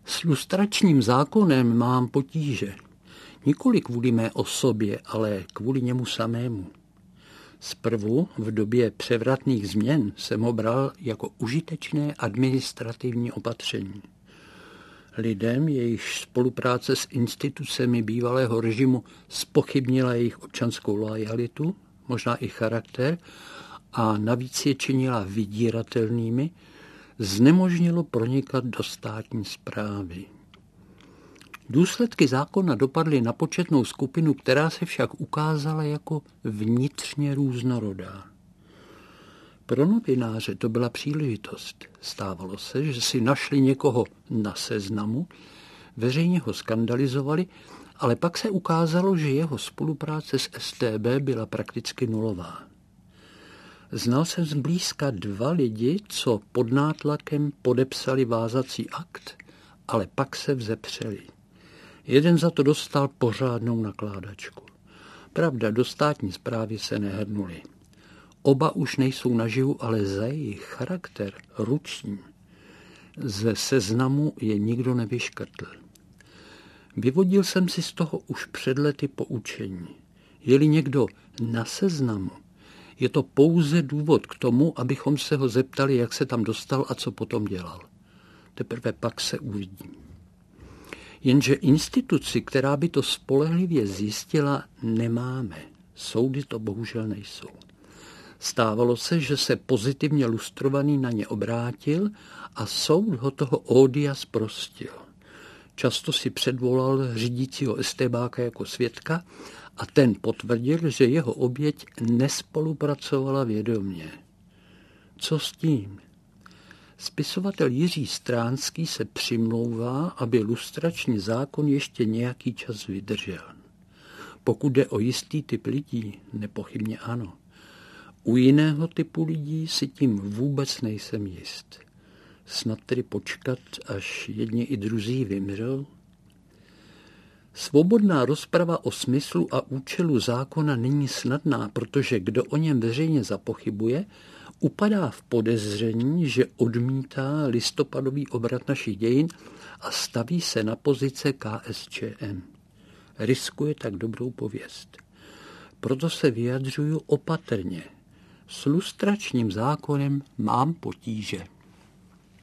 S lustračním zákonem mám potíže. Nikoli kvůli mé osobě, ale kvůli němu samému. Zprvu v době převratných změn jsem ho bral jako užitečné administrativní opatření. Lidem, jejichž spolupráce s institucemi bývalého režimu zpochybnila jejich občanskou loajalitu, možná i charakter, a navíc je činila vydíratelnými, znemožnilo pronikat do státní správy. Důsledky zákona dopadly na početnou skupinu, která se však ukázala jako vnitřně různorodá. Pro novináře to byla příležitost. Stávalo se, že si našli někoho na seznamu, veřejně ho skandalizovali, ale pak se ukázalo, že jeho spolupráce s StB byla prakticky nulová. Znal jsem zblízka 2 lidi, co pod nátlakem podepsali vázací akt, ale pak se vzepřeli. Jeden za to dostal pořádnou nakládačku. Pravda, do státní správy se nehrnuli. Oba už nejsou naživu, ale za jejich charakter ruční ze seznamu je nikdo nevyškrtl. Vyvodil jsem si z toho už před lety poučení. Je-li někdo na seznamu, je to pouze důvod k tomu, abychom se ho zeptali, jak se tam dostal a co potom dělal. Teprve pak se uvidí. Jenže instituci, která by to spolehlivě zjistila, nemáme. Soudy to bohužel nejsou. Stávalo se, že se pozitivně lustrovaný na ně obrátil a soud ho toho ódia zprostil. Často si předvolal řídícího estébáka jako svědka a ten potvrdil, že jeho oběť nespolupracovala vědomě. Co s tím? Spisovatel Jiří Stránský se přimlouvá, aby lustrační zákon ještě nějaký čas vydržel. Pokud jde o jistý typ lidí, nepochybně ano. U jiného typu lidí si tím vůbec nejsem jist. Snad tedy počkat, až jedni i druzí vymřou? Svobodná rozprava o smyslu a účelu zákona není snadná, protože kdo o něm veřejně zapochybuje, upadá v podezření, že odmítá listopadový obrat našich dějin a staví se na pozice KSČM. Riskuje tak dobrou pověst. Proto se vyjadřuju opatrně. S lustračním zákonem mám potíže.